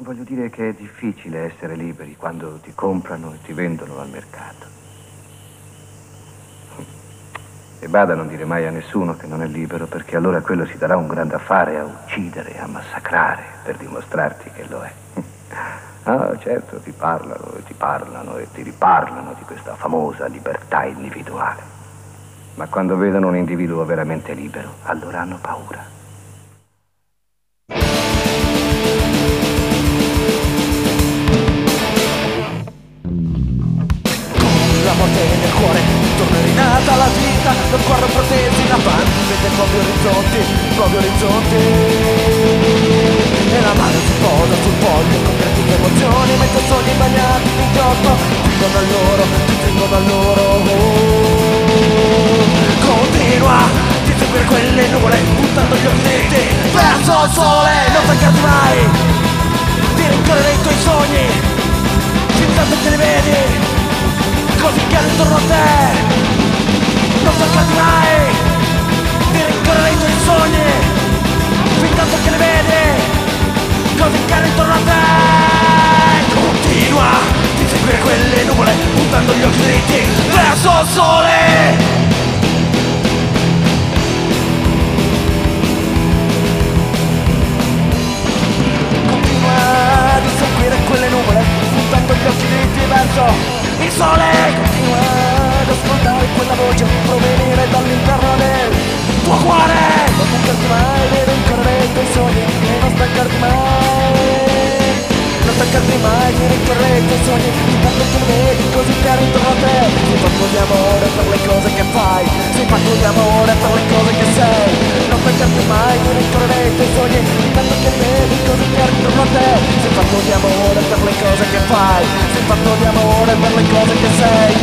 Voglio dire che è difficile essere liberi quando ti comprano e ti vendono al mercato. E bada a non dire mai a nessuno che non è libero, perché allora quello si darà un grande affare a uccidere, a massacrare, per dimostrarti che lo è. Ah, certo, ti parlano e ti parlano e ti riparlano di questa famosa libertà individuale. Ma quando vedono un individuo veramente libero, allora hanno paura. La morte nel cuore, torna rinata la vita, lo sguardo protesi, la pan vede nuovi orizzonti, nuovi orizzonti. E la mano si posa sul foglio con creative emozioni, mentre sogni bagnati di ghiotto ti stringono a loro, ti stringono a loro. Continua, ti seguire quelle nuvole, puntando gli occhi dritti verso il sole, non stancarti mai di rincorrere i tuoi sogni, fin tanto che li vedi così chiaro intorno a te. Non stancarti mai di rincorrere i tuoi sogni, fin tanto che li vedi così chiaro intorno a te. Continua, di seguire quelle nuvole, puntando gli occhi dritti verso il sole. Continua, di seguire quelle nuvole, puntando gli occhi dritti verso il sole. Continua ad ascoltare quella voce provenire dall'interno del tuo cuore. Non stancarti mai di rincorrere i tuoi sogni e non stancarti mai, non stancarti mai di rincorrere i tuoi sogni, intanto che li vedi così chiaro intorno a te. Sei fatto di amore per le cose che fai, sei fatto di amore per le cose che sei. Non stancarti mai di rincorrere i tuoi sogni, intanto che li vedi così chiaro intorno a te. Sei fatto di amore per le cose che fai, sei fatto di amore per le cose che sei.